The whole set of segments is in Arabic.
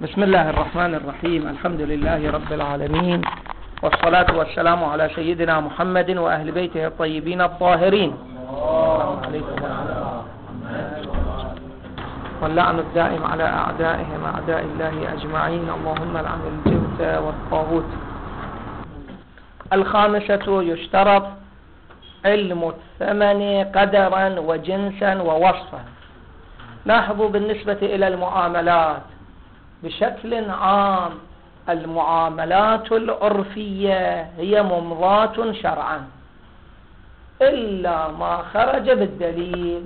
بسم الله الرحمن الرحيم. الحمد لله رب العالمين، والصلاة والسلام على سيدنا محمد وأهل بيته الطيبين الطاهرين، واللعن الدائم على أعدائهم أعداء الله أجمعين، اللهم لعن الجبت والطاغوت. الخامسة: يشترط علم الثمن قدرا وجنسا ووصفا. لاحظوا بالنسبة إلى المعاملات بشكل عام، المعاملات العرفية هي ممضاة شرعا إلا ما خرج بالدليل.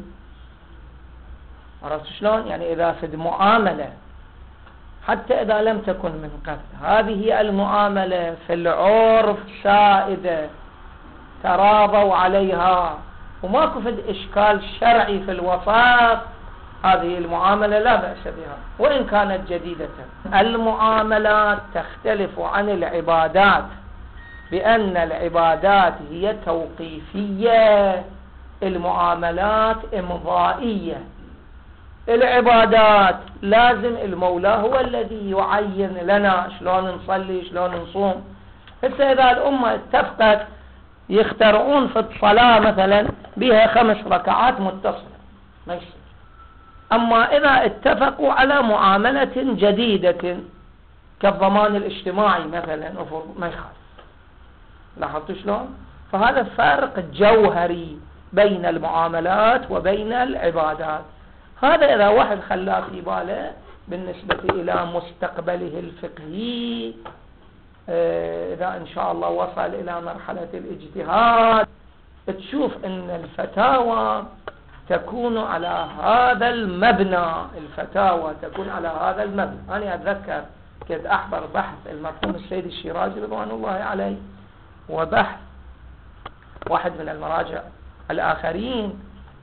عرفت شلون؟ يعني إذا في المعاملة حتى إذا لم تكن من قبل، هذه المعاملة في العرف سائدة تراضوا عليها وماكو فد إشكال شرعي في الوفاق، هذه المعاملة لا بأس بها وإن كانت جديدة. المعاملات تختلف عن العبادات بأن العبادات هي توقيفية، المعاملات إمضائية. العبادات لازم المولى هو الذي يعين لنا شلون نصلي شلون نصوم. هسه إذا الأمة اتفقت يخترعون في الصلاة مثلا بها 5 ركعات متصلة ما يصير. أما إذا اتفقوا على معاملة جديدة كالضمان الاجتماعي مثلا ما يخالف. لاحظتوا شلون؟ فهذا فرق جوهري بين المعاملات وبين العبادات. هذا إذا واحد خلاه في باله بالنسبة إلى مستقبله الفقهي، إذا إن شاء الله وصل إلى مرحلة الاجتهاد، تشوف أن الفتاوى تكون على هذا المبنى. الفتاوى تكون على هذا المبنى. أنا أتذكر كنت أحضر بحث المرحوم السيد الشيرازي رضوان الله عليه، وبحث واحد من المراجع الآخرين،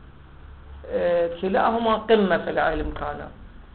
كلاهما قمة في العلم كان.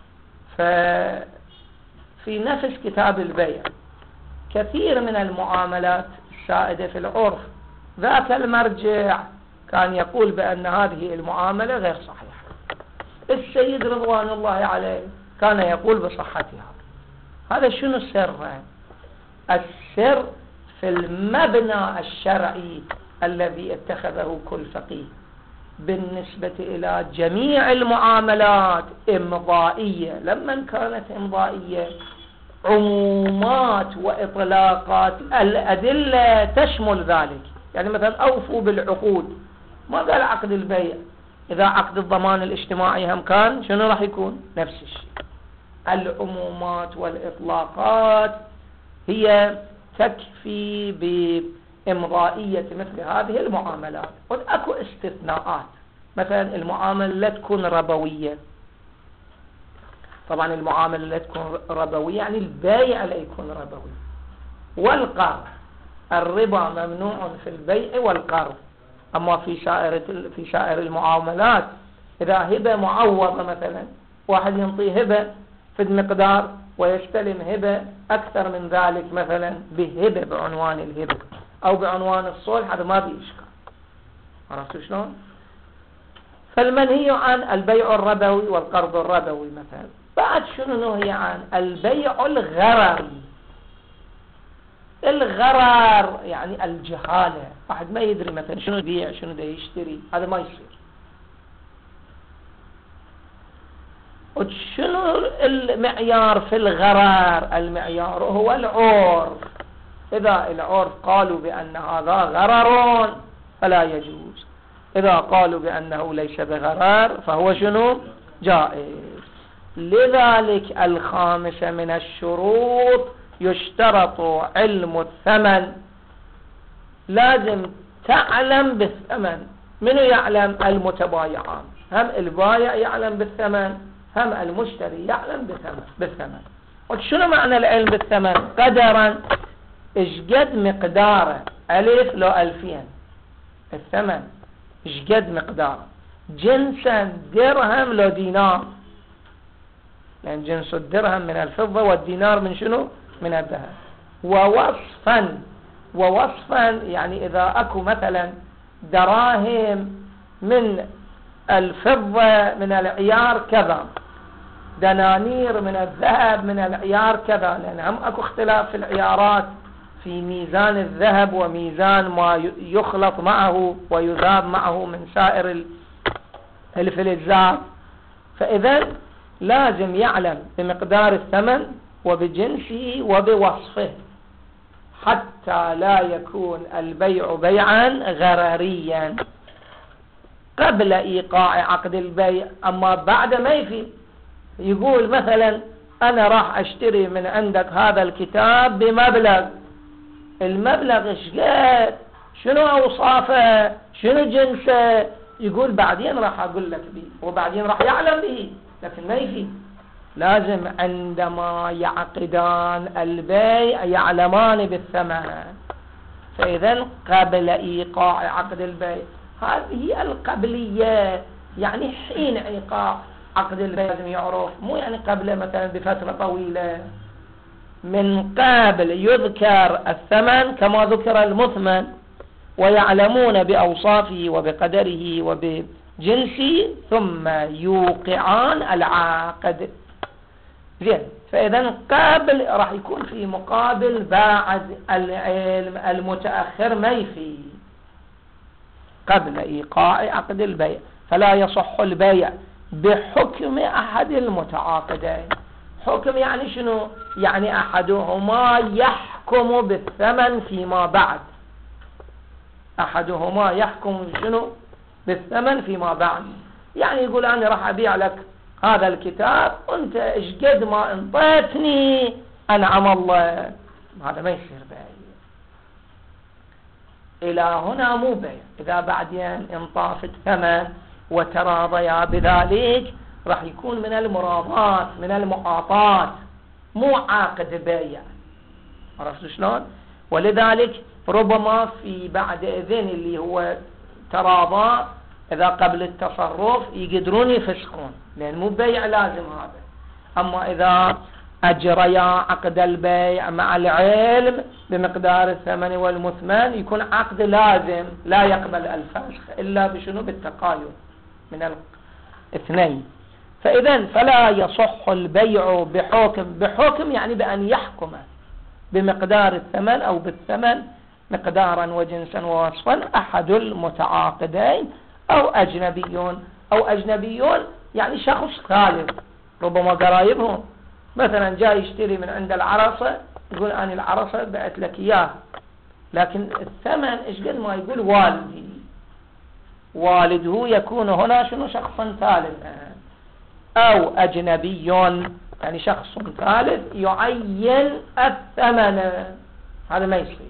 ففي نفس كتاب البيع كثير من المعاملات السائدة في العرف، ذاك المرجع كان يقول بأن هذه المعاملة غير صحيحة. السيد رضوان الله عليه كان يقول بصحتها. هذا شنو السر؟ السر في المبنى الشرعي الذي اتخذه كل فقيه بالنسبة إلى جميع المعاملات إمضائية. لما كانت إمضائية عمومات وإطلاقات الأدلة تشمل ذلك. يعني مثلا أوفوا بالعقود، ما قال عقد البيع. إذا عقد الضمان الاجتماعي هم كان شنو راح يكون؟ نفس الشيء. العمومات والإطلاقات هي تكفي بإمضائية مثل هذه المعاملات. وأكو استثناءات، مثلا المعاملة لا تكون ربوية. طبعا المعاملة لا تكون ربوية يعني البيع لا يكون ربوي. والقرض، الربا ممنوع في البيع والقرض. أما في سائر المعاملات، إذا هبة معوضة مثلا، واحد ينطي هبة في المقدار ويستلم هبة أكثر من ذلك مثلا بهبة بعنوان الهبة أو بعنوان الصلح، هذا ما بإشكال. عرفتوا شلون؟ فالمنهي عن البيع الربوي والقرض الربوي مثلا. بعد شنو نهي عن البيع الغرري. الغرر يعني الجهالة، واحد ما يدري مثلا شنو يبيع شنو ده يشتري، هذا ما يصير. وشنو المعيار في الغرر؟ المعيار هو العرف. إذا العرف قالوا بأن هذا غرر فلا يجوز، إذا قالوا بأنه ليس بغرر فهو شنو؟ جائز. لذلك الخامسة من الشروط يشترط علم الثمن. لازم تعلم بالثمن. منو يعلم؟ المتبايعان، هم البايع يعلم بالثمن، هم المشتري يعلم بالثمن. وشنو معنى العلم بالثمن؟ قدرا، اشقد مقداره، 1000 لو 2000 الثمن، اشقد مقداره. جنسا، درهم لو دينار، لأن جنس الدرهم من الفضة والدينار من شنو؟ من الذهب. ووصفا يعني إذا أكو مثلا دراهم من الفضة من العيار كذا، دنانير من الذهب من العيار كذا، لأن هم أكو اختلاف في العيارات في ميزان الذهب وميزان ما يخلط معه ويذاب معه من سائر الفلزات. فإذا لازم يعلم بمقدار الثمن وبجنسه وبوصفه حتى لا يكون البيع بيعا غرريا قبل إيقاع عقد البيع. أما بعد ما يقول مثلا أنا راح أشتري من عندك هذا الكتاب بمبلغ، المبلغ شقد، شنو أوصافه، شنو جنسه، يقول بعدين راح أقول لك به، وبعدين راح يعلم به، لكن ما لازم عندما يعقدان البيع يعلمان بالثمن. فإذا قبل إيقاع عقد البيع، هذه القبلية يعني حين إيقاع عقد البيع لازم يعرف، مو يعني قبل مثلا بفترة طويلة. من قبل يذكر الثمن كما ذكر المثمن، ويعلمون بأوصافه وبقدره وبجنسه ثم يوقعان العقد. زين، فإذا قبل راح يكون في مقابل بعد العلم المتأخر ما يفي قبل إيقاع عقد البيع، فلا يصح البيع بحكم أحد المتعاقدين. حكم يعني شنو؟ يعني أحدهما يحكم بالثمن فيما بعد، أحدهما يحكم شنو؟ بالثمن فيما بعد. يعني يقول أنا راح أبيع لك هذا الكتاب وانت ايش قد ما انطيتني أنعم الله، هذا ما يصير بيع. إلى هنا مو بيع. إذا بعدين انطاف الثمن وتراضيا بذلك راح يكون من المراضات من المعاطات، مو عقد بيع. عرفت شلون؟ ولذلك ربما في بعد إذن اللي هو تراضى، إذا قبل التصرف يقدرون يفسخون، لأن مو بيع لازم هذا. أما إذا أجريا عقد البيع مع العلم بمقدار الثمن والمثمن يكون عقد لازم لا يقبل الفسخ إلا بشنو؟ بالتقايد من الاثنين. فإذا فلا يصح البيع بحكم يعني بأن يحكم بمقدار الثمن أو بالثمن مقدارا وجنسا ووصفا أحد المتعاقدين أو أجنبيون يعني شخص ثالث، ربما قرايبهم مثلا جاي يشتري من عند العرصة، يقول أنا العرصة بعت لك إياه، لكن الثمن إيش قد ما يقول والده يكون هنا شنو؟ شخصا ثالثا. أو أجنبي يعني شخص ثالث يعين الثمن، هذا ما يصير.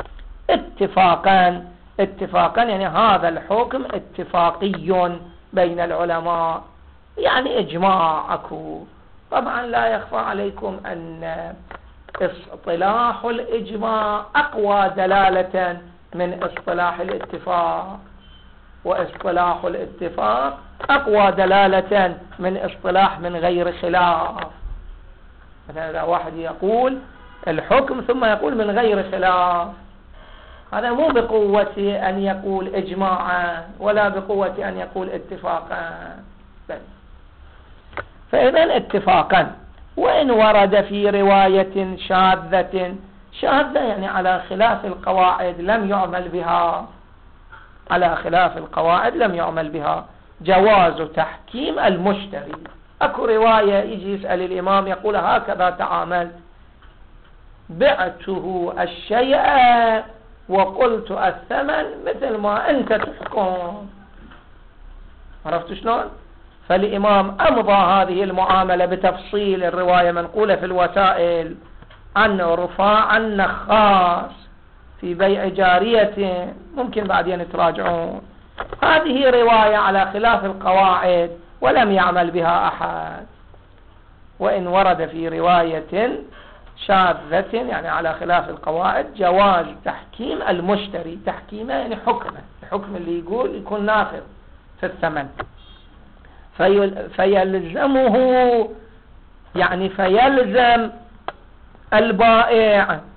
اتفاقا يعني هذا الحكم اتفاقي بين العلماء، يعني إجماع أكو. طبعا لا يخفى عليكم أن اصطلاح الإجماع أقوى دلالة من اصطلاح الاتفاق، واصطلاح الاتفاق أقوى دلالة من اصطلاح من غير خلاف. مثلا إذا واحد يقول الحكم ثم يقول من غير خلاف، هذا مو بقوة أن يقول إجماعا ولا بقوة أن يقول اتفاقا. فإذا اتفاقا. وإن ورد في رواية شاذة يعني على خلاف القواعد لم يعمل بها، على خلاف القواعد لم يعمل بها، جواز تحكيم المشتري. أكو رواية يجي يسأل الإمام يقول هكذا تعاملت، بعته الشيء وقلت الثمن مثل ما أنت تحكم. عرفت شلون؟ فالإمام أمضى هذه المعاملة بتفصيل. الرواية منقولة في الوسائل عن رفاع النخاس في بيع جارية، ممكن بعدين تراجعون. هذه رواية على خلاف القواعد ولم يعمل بها أحد. وإن ورد في رواية شاذة يعني على خلاف القواعد جواز تحكيم المشتري. تحكيمه يعني حكمه، الحكم اللي يقول يكون نافذ في الثمن. فيلزمه يعني فيلزم البائع،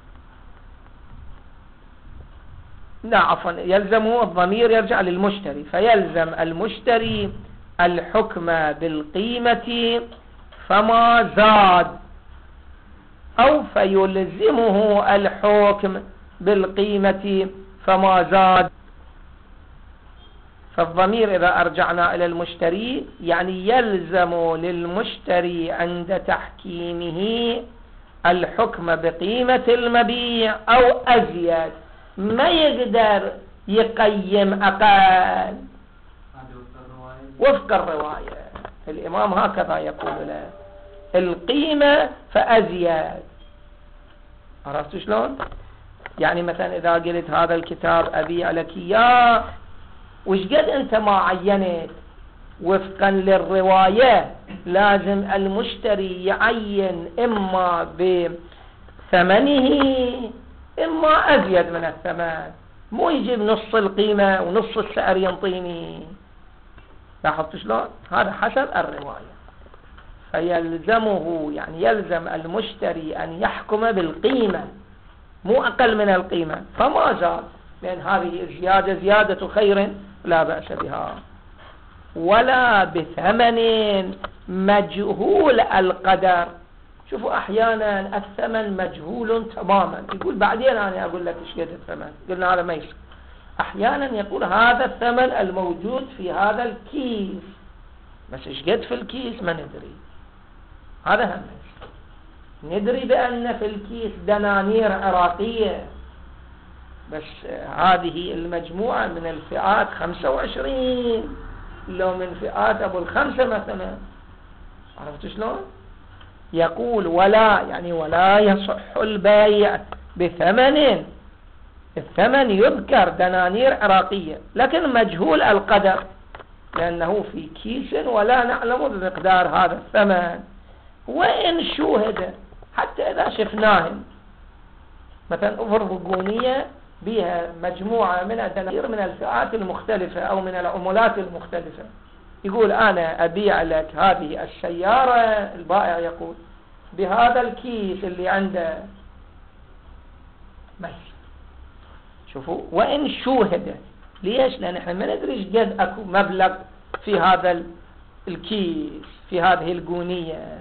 لا عفوا يلزمه، الضمير يرجع للمشتري، فيلزم المشتري الحكم بالقيمة فما زاد، أو فيلزمه الحكم بالقيمة فما زاد. فالضمير إذا أرجعنا إلى المشتري يعني يلزم للمشتري عند تحكيمه الحكم بقيمة المبيع أو أزيد، ما يقدر يقيم أقل وفق الرواية. الإمام هكذا يقول له القيمة فأزيد. عرفت شلون؟ يعني مثلا إذا قلت هذا الكتاب أبيع لك إياه، وش قد أنت ما عينت وفقا للرواية، لازم المشتري يعين إما بثمنه إما أزيد من الثمن، مو يجيب نص القيمة ونص السعر ينطيني. لاحظت شلون؟ هذا حسب الرواية. فيلزمه يعني يلزم المشتري أن يحكم بالقيمة مو أقل من القيمة فما زاد، لأن هذه الزيادة زيادة خير لا بأس بها. ولا بثمن مجهول القدر. شوفوا أحيانا الثمن مجهول تماما، يقول بعدين أنا أقول لك إيش قد الثمن، قلنا هذا ما يصير. أحيانا يقول هذا الثمن الموجود في هذا الكيس، بس إيش قد في الكيس ما ندري. هذا هم ندري بأن في الكيس دنانير عراقية، بس هذه المجموعة من الفئات 25 لو من فئات أبو الخمسة مثلا. عرفت شلون؟ يقول ولا يعني ولا يصح البيع بثمن، الثمن يذكر دنانير عراقية لكن مجهول القدر لأنه في كيس ولا نعلم بمقدار هذا الثمن. وإن شوهد حتى إذا شفناهم مثلا أفرغونية بها مجموعة من الدنانير من الفئات المختلفة أو من العملات المختلفة، يقول أنا أبيع لك هذه السيارة، البائع يقول بهذا الكيس اللي عنده ماشي. شوفوا وإن شوهد، ليش؟ لأن احنا ما ندري ايش قد أكو مبلغ في هذا الكيس في هذه الجونية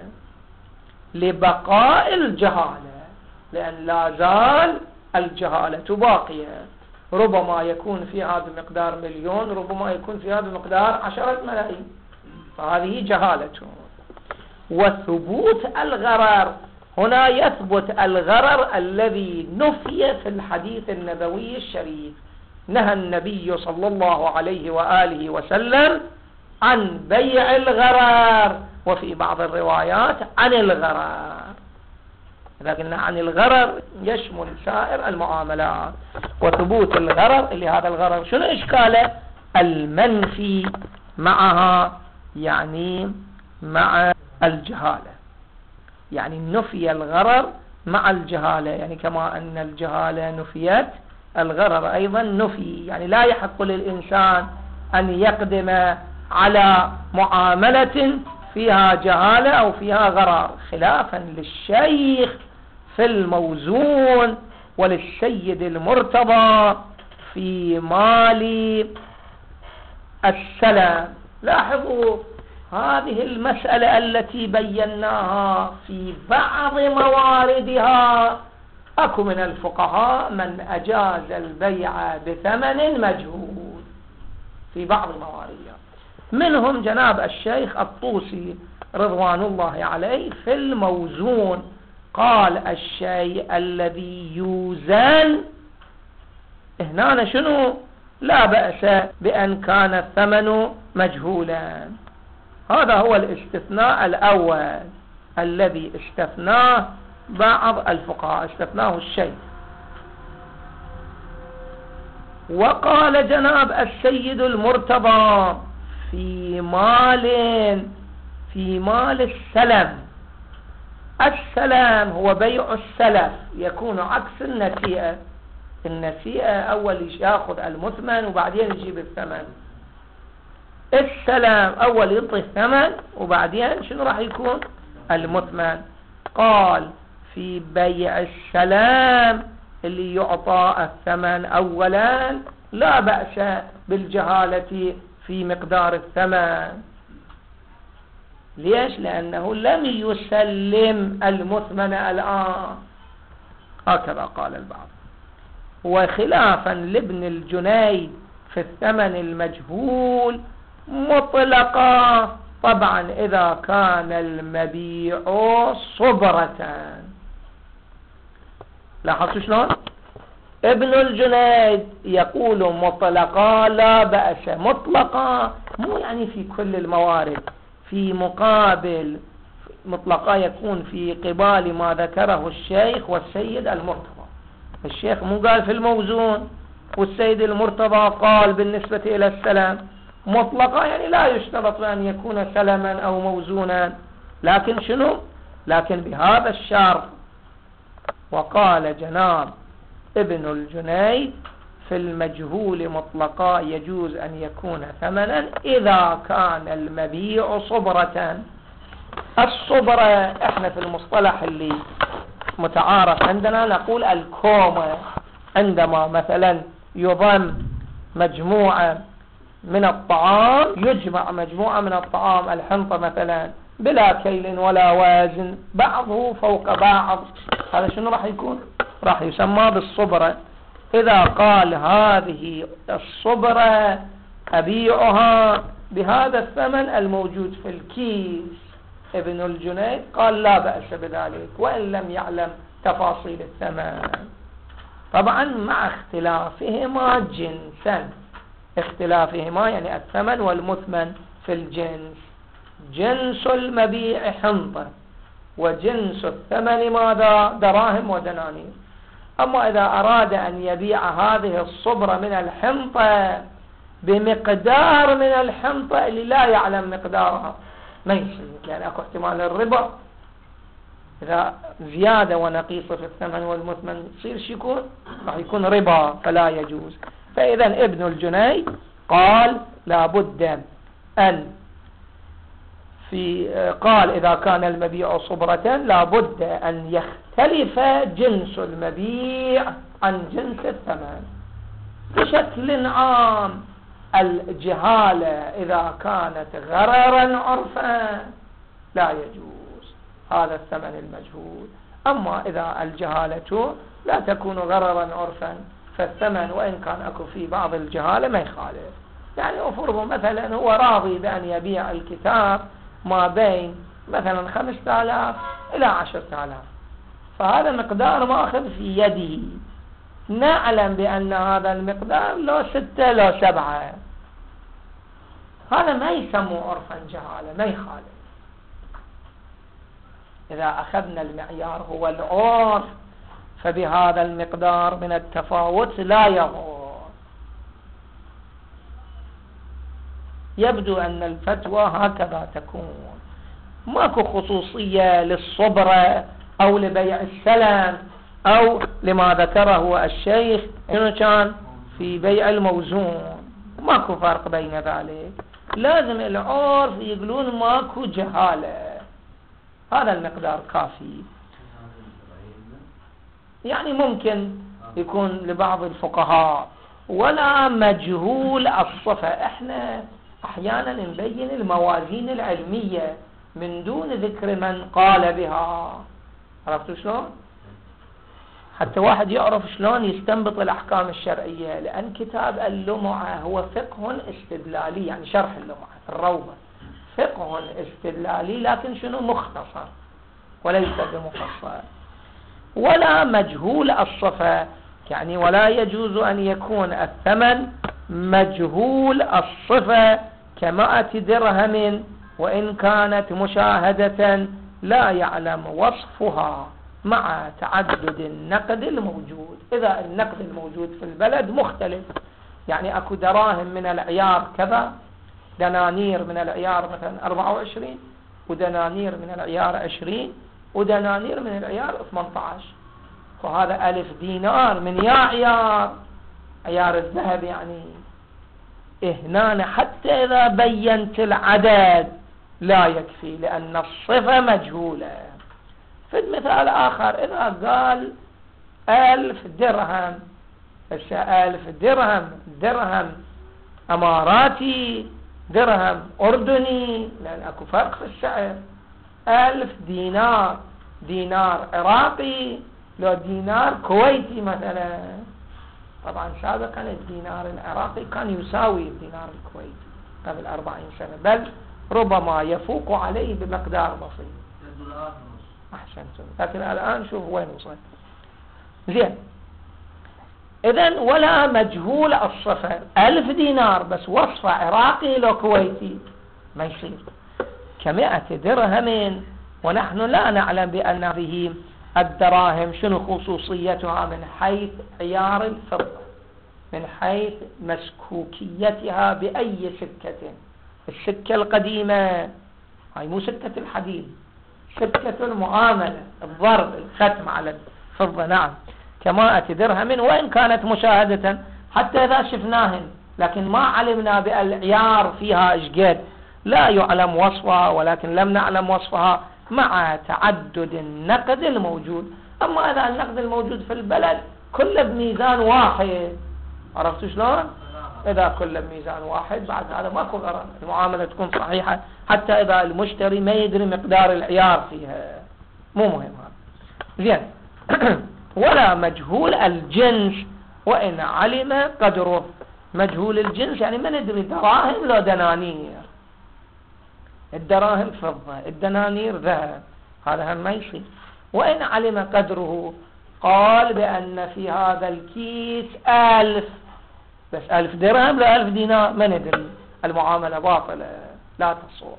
لبقاء الجهالة، لأن لا زال الجهالة باقية. ربما يكون في هذا المقدار 1,000,000، ربما يكون في هذا المقدار 10 ملايين، فهذه جهالته. وثبوت الغرر، هنا يثبت الغرر الذي نفي في الحديث النبوي الشريف. نهى النبي صلى الله عليه وآله وسلم عن بيع الغرر، وفي بعض الروايات عن الغرر. لكن عن الغرر يشمل سائر المعاملات. وثبوت الغرر اللي هذا الغرر شنو إشكاله؟ المنفي معها يعني مع الجهالة، يعني نفي الغرر مع الجهالة، يعني كما أن الجهالة نفيت الغرر أيضا نفي، يعني لا يحق للإنسان أن يقدم على معاملة فيها جهالة أو فيها غرر، خلافا للشيخ في الموزون وللسيد المرتضى في مال السلام. لاحظوا هذه المسألة التي بيناها في بعض مواردها أكو من الفقهاء من أجاز البيع بثمن مجهول في بعض مواردها، منهم جناب الشيخ الطوسي رضوان الله عليه في الموزون، قال الشيء الذي يوزن هنا شنو؟ لا بأس بأن كان الثمن مجهولا. هذا هو الاستثناء الأول الذي استثناه بعض الفقهاء، استثناه الشيخ. وقال جناب السيد المرتضى في مال السلم. السلام هو بيع السلف، يكون عكس النسيئة. النسيئة أول يأخذ المثمن وبعدين يجيب الثمن، السلام أول ينطي الثمن وبعدين شنو راح يكون؟ المثمن. قال في بيع السلام اللي يعطى الثمن أولا لا بأس بالجهالة في مقدار الثمن، ليش؟ لأنه لم يسلم المثمن الآن. هكذا قال البعض. وخلافا لابن الجنيد في الثمن المجهول مطلقا، طبعا إذا كان المبيع صبرة. لاحظوا شلون؟ ابن الجنيد يقول مطلقا لا بأس. مطلقا مو يعني في كل الموارد، في مقابل مطلقا يكون في قبال ما ذكره الشيخ والسيد المرتضى. الشيخ مو قال في الموزون، والسيد المرتضى قال بالنسبة إلى السلام مطلقا، يعني لا يشترط أن يكون سلما أو موزونا، لكن شنو؟ لكن بهذا الشرط. وقال جناب ابن الجنيد في المجهول مطلقا يجوز أن يكون ثمنا إذا كان المبيع صبرة. الصبرة احنا في المصطلح اللي متعارف عندنا نقول الكومة، عندما مثلا يضم مجموعة من الطعام، يجمع مجموعة من الطعام الحنطة مثلا بلا كيل ولا وزن، بعضه فوق بعض، هذا شنو راح يكون؟ راح يسمى بالصبرة. إذا قال هذه الصبرة أبيعها بهذا الثمن الموجود في الكيس، ابن الجنيد قال لا بأس بذلك وإن لم يعلم تفاصيل الثمن، طبعا مع اختلافهما جنسا. اختلافهما يعني الثمن والمثمن في الجنس. جنس المبيع حنطة، وجنس الثمن ماذا؟ دراهم ودنانير. أما إذا أراد أن يبيع هذه الصبرة من الحنطة بمقدار من الحنطة اللي لا يعلم مقدارها، ما يصير، يعني أكو احتمال الربا. إذا زيادة ونقيصة في الثمن والمثمن يصير شيكون؟ راح يكون ربا، فلا يجوز. فإذا ابن الجنيد قال لابد أن قال إذا كان المبيع صبرة لابد أن يختلف جنس المبيع عن جنس الثمن. بشكل عام الجهالة إذا كانت غررا عرفا لا يجوز هذا الثمن المجهول. أما إذا الجهالة لا تكون غررا عرفا فالثمن وإن كان أكو في بعض الجهالة ما يخالف. يعني أفرض مثلا هو راضي بأن يبيع الكتاب ما بين مثلا 5000 إلى 10000، فهذا مقدار ماخذ في يده، نعلم بأن هذا المقدار لو 6 لو 7، هذا ما يسمى عرفا جهالة، ما يخالف. إذا أخذنا المعيار هو العرف فبهذا المقدار من التفاوت لا يضر. يبدو أن الفتوى هكذا تكون، ماكو خصوصية للصبرة أو لبيع السلم أو لما ذكره الشيخ إنه كان في بيع الموزون، ماكو فرق بين ذلك. لازم العرف يقولون ماكو جهالة، هذا المقدار كافي. يعني ممكن يكون لبعض الفقهاء ولا مجهول الصفة. احنا احيانا نبين الموازين العلمية من دون ذكر من قال بها، عرفتوا شلون؟ حتى واحد يعرف شلون يستنبط الأحكام الشرعية، لأن كتاب اللمعة هو فقه استدلالي، يعني شرح اللمعة الروضة فقه استدلالي لكن شنو؟ مختصر وليس بمفصل. ولا مجهول الصفة، يعني ولا يجوز أن يكون الثمن مجهول الصفة ك100 درهم وإن كانت مشاهدة لا يعلم وصفها مع تعدد النقد الموجود. إذا النقد الموجود في البلد مختلف، يعني أكو دراهم من العيار كذا، دنانير من العيار مثلا 24، ودنانير من العيار 20، ودنانير من العيار 18، وهذا 1000 دينار من يا عيار الذهب. يعني هنا حتى إذا بينت العدد لا يكفي لأن الصفة مجهولة. في المثال آخر إذا قال 1000 درهم، 1000 درهم أماراتي درهم أردني، لأن أكو فرق في السعر. 1000 دينار، دينار عراقي لو دينار كويتي مثلا. طبعا سابقا الدينار العراقي كان يساوي الدينار الكويتي قبل 40 سنة، بل ربما يفوق عليه بمقدار بسيط. أحسنتم. لكن الآن شوف وين وصل. زين، إذن ولا مجهول الصفر 1000 دينار بس وصفه عراقي لو كويتي ما يصير. 100 درهم، ونحن لا نعلم بأن هذه الدراهم شنو خصوصيتها من حيث عيار الفضة، من حيث مسكوكيتها بأي سكة. السكة القديمة هاي مو سكة الحديد، سكة المعاملة، الضرب، الختم على الفضة. نعم، 100 درهم وإن كانت مشاهدة حتى إذا شفناهن، لكن ما علمنا بالعيار فيها إشقد، لا يعلم وصفها، ولكن لم نعلم وصفها مع تعدد النقد الموجود. أما إذا النقد الموجود في البلد كله بميزان واحد، عرفتوا شلون؟ إذا كله بميزان واحد بعد هذا ماكو غرض، المعاملة تكون صحيحة حتى إذا المشتري ما يدري مقدار العيار فيها، مو مهم هذا. زين. ولا مجهول الجنس وإن علم قدره. مجهول الجنس يعني ما ندري دراهم لو دنانير، الدراهم فضة، الدنانير ذهب، هذا هم ما يصير. وإن علم قدره، قال بأن في هذا الكيس 1000، بس 1000 درهم لا 1000 دينار ما ندري، المعاملة باطلة لا تصح.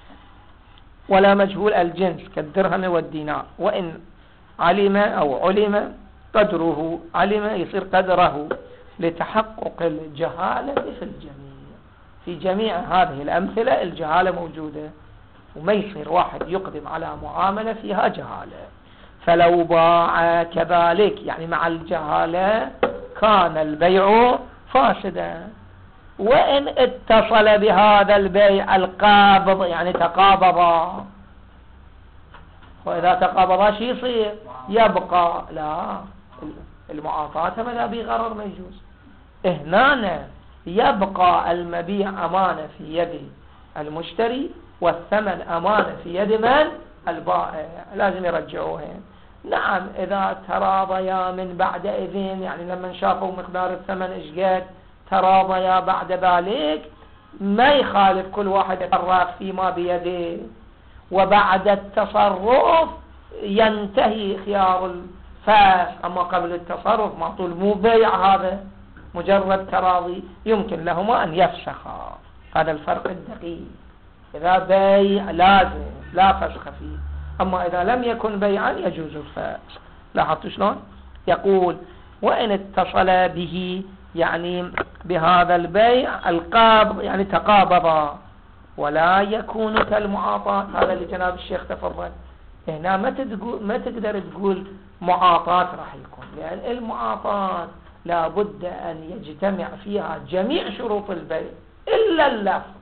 ولا مجهول الجنس كالدرهم والدينار. وإن علم أو علم قدره، علم يصير قدره لتحقق الجهالة في الجميع. في جميع هذه الأمثلة الجهالة موجودة، وما يصير واحد يقدم على معاملة فيها جهالة. فلو باع كذلك يعني مع الجهالة كان البيع فاسدا. وإن اتصل بهذا البيع القابض يعني تقابضا، وإذا تقابضا شي يصير؟ يبقى. لا، المعاطاة ماذا بغرر ما يجوز. هنا يبقى المبيع أمانة في يد المشتري والثمن أمانة في يد من؟ البائع، لازم يرجعوهن. نعم، إذا تراضيا من بعد إذن، يعني لما شافوا مقدار الثمن إشقد تراضيا بعد ذلك، ما يخالف كل واحد يتصرف فيما بيده، وبعد التصرف ينتهي خيار الفاس. أما قبل التصرف ما طول مو بيع، هذا مجرد تراضي، يمكن لهما أن يفسخا. هذا الفرق الدقيق. إذا بيع لازم لا فسخ فيه، أما إذا لم يكن بيعا يجوز الفسخ. لاحظتوا شلون؟ يقول وإن اتصل به يعني بهذا البيع القابض يعني تقابضا، ولا يكون كالمعاطاة. هذا اللي جناب الشيخ تفضل. هنا ما تقدر تقول معاطاة راح يكون، لأن المعاطاة لابد أن يجتمع فيها جميع شروط البيع إلا اللفظ،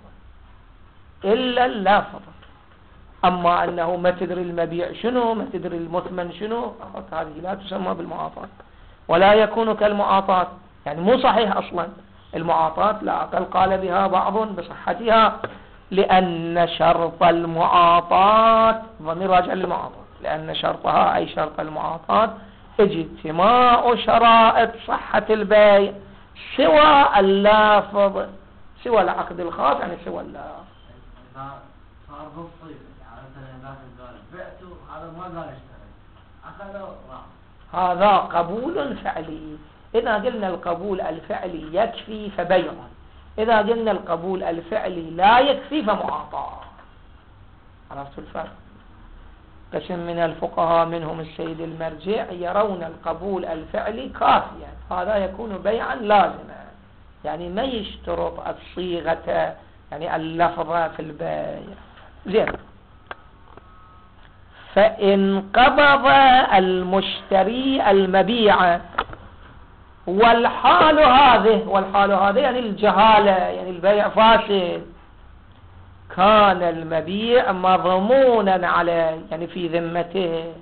إلا اللفظ. أما أنه ما تدري المبيع شنو، ما تدري المثمن شنو، هذه لا تسمى بالمعاطاة. ولا يكون كالمعاطاة يعني مو صحيح أصلا. المعاطاة لا أقل قال بها بعض بصحتها، لأن شرط المعاطاة ضمير راجع للمعاطاة، لأن شرطها أي شرط المعاطاة اجتماع شرائط صحة البيع سوى اللافظ، سوى العقد الخاص يعني سوى اللافظ. صار بالصيف يعني مثلا قال بعته، هذا ما قال اشتري، أخذه راح، هذا قبول فعلي. إذا قلنا القبول الفعلي يكفي فبيع، إذا قلنا القبول الفعلي لا يكفي فمعاطاة. عرفتوا الفرق؟ قسم من الفقهاء منهم السيد المرجع يرون القبول الفعلي كافيا، هذا يكون بيعا لازما، يعني ما يشترط الصيغة يعني اللفظة في البيع. زين. فإن قبض المشتري المبيع والحال هذه يعني الجهالة، يعني البيع فاسد، كان المبيع مضمونا عليه يعني في ذمته،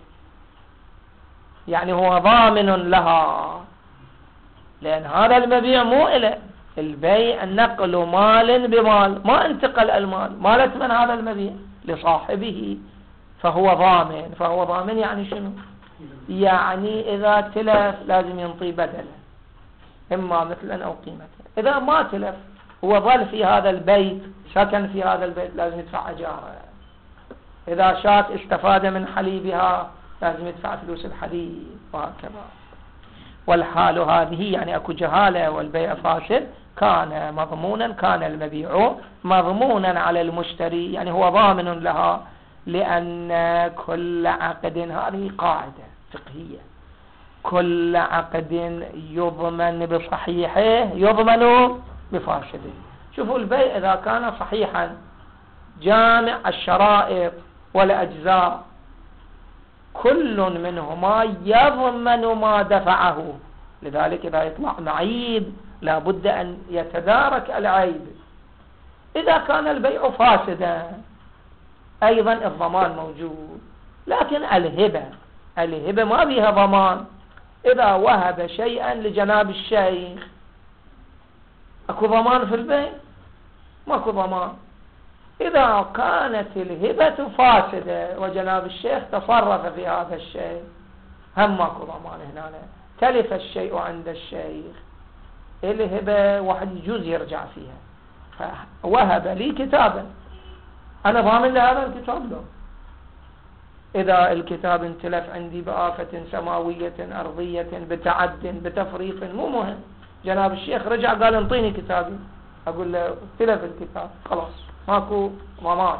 يعني هو ضامن لها، لأن هذا المبيع مو إله، البيع نقل مال بمال، ما انتقل المال، مالت من هذا المبيع؟ لصاحبه، فهو ضامن يعني شنو؟ يعني إذا تلف لازم ينطي بدله، إما مثلا أو قيمة. إذا ما تلف هو ظل في هذا البيت، سكن في هذا البيت، لازم يدفع أجاره. إذا شاة استفاد من حليبها لازم يدفع فلوس الحليب، وهكذا. والحال هذه يعني أكو جهالة والبيع فاسد، كان مضمونا، كان المبيع مضمونا على المشتري، يعني هو ضامن لها، لأن كل عقد، هذه قاعدة فقهية، كل عقد يضمن بصحيحه يضمن بفاسده. شوفوا البيع إذا كان صحيحا جامع الشرائط والأجزاء، كل منهما يضمن ما دفعه، لذلك إذا يطلع معيب لابد أن يتدارك العيب. إذا كان البيع فاسدا أيضا الضمان موجود، لكن الهبة ما بيها ضمان. إذا وهب شيئا لجناب الشيخ أكو ضمان في البيع؟ ماكو ضمان. إذا كانت الهبة فاسدة وجناب الشيخ تصرف في هذا الشيء هم ماكو ضمان. هنا تلف الشيء عند الشيخ، الهبة واحد يجوز يرجع فيها، فوهب لي كتابا، أنا ضامن لهذا الكتاب؟ لا. إذا الكتاب انتلف عندي بآفة سماوية أرضية بتعد بتفريط مو مهم، جناب الشيخ رجع قال انطيني كتابي، أقول له تلف الكتاب خلاص ماكو ضمان.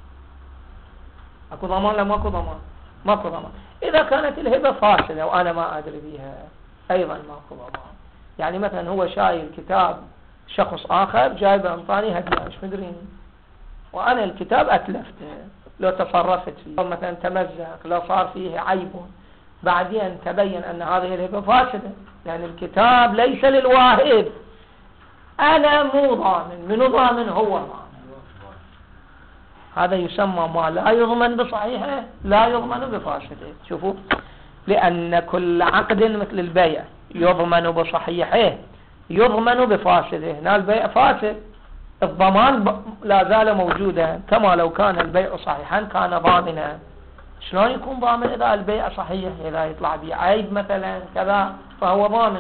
أكو ضمان؟ لا ماكو ضمان، ماكو ضمان. إذا كانت الهبة فاسدة وأنا ما أدري بها أيضا ماكو ضمان. يعني مثلا هو شايل كتاب شخص آخر جايبه انطاني هدية، مش مدريني، وأنا الكتاب أتلفته، لو تصرفت فيه أو مثلا تمزق، لو صار فيه عيب، بعدين تبين أن هذه الهبة فاسدة، يعني الكتاب ليس للواهب، أنا مو ضامن، منو ضامن؟ هو ضامن. هذا يسمى ما لا يضمن بصحيحه لا يضمن بفاسده. شوفوا، لأن كل عقد مثل البيع يضمن بصحيحه يضمن بفاسده. هنا البيع فاسد، الضمان لا زال موجودا، كما لو كان البيع صحيحا كان ضامنا. شلون يكون ضامن إذا البيع صحيح؟ إذا يطلع بيه عيب مثلا كذا فهو ضامن.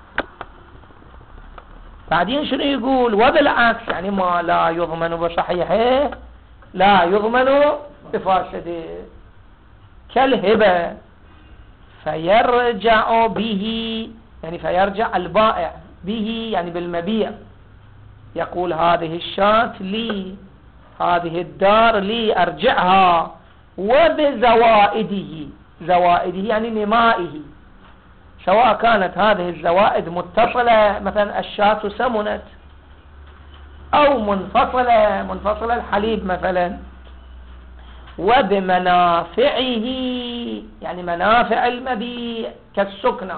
بعدين شنو يقول؟ وبالعكس، يعني ما لا يضمن بصحيحه لا يضمن بفاسده، كالهبة فيرجع به، يعني فيرجع البائع به يعني بالمبيع، يقول هذه الشاة لي، هذه الدار لي، أرجعها، وبزوائده، زوائده يعني نمائه، سواء كانت هذه الزوائد متصلة، مثلا الشاة سمنت، أو منفصلة الحليب مثلا، وبمنافعه يعني منافع المبيع كالسكنة،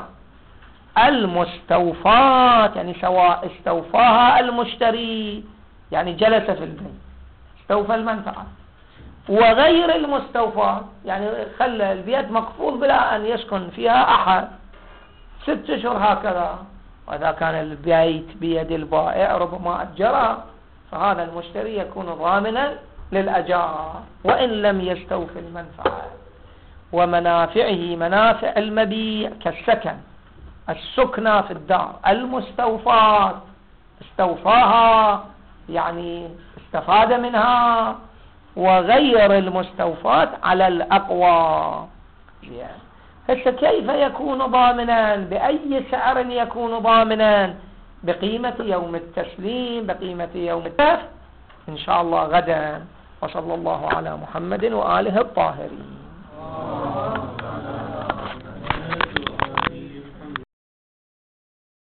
المستوفات يعني سواء استوفاها المشتري يعني جلس في البيت استوفى المنفعة، وغير المستوفات يعني خلى البيت مقفول بلا أن يسكن فيها أحد 6 أشهر هكذا، وإذا كان البيت بيد البائع ربما أجره، فهذا المشتري يكون ضامنا للأجار وإن لم يستوفي المنفعة. ومنافعه منافع المبيع كالسكن، السكنة في الدار، المستوفات استوفاها يعني استفاد منها، وغير المستوفات على الأقوى. هسه كيف يكون ضامنا؟ بأي سعر يكون ضامنا؟ بقيمة يوم التسليم، بقيمة يوم الدفع، إن شاء الله غدا. وصلى الله على محمد وآله الطاهرين.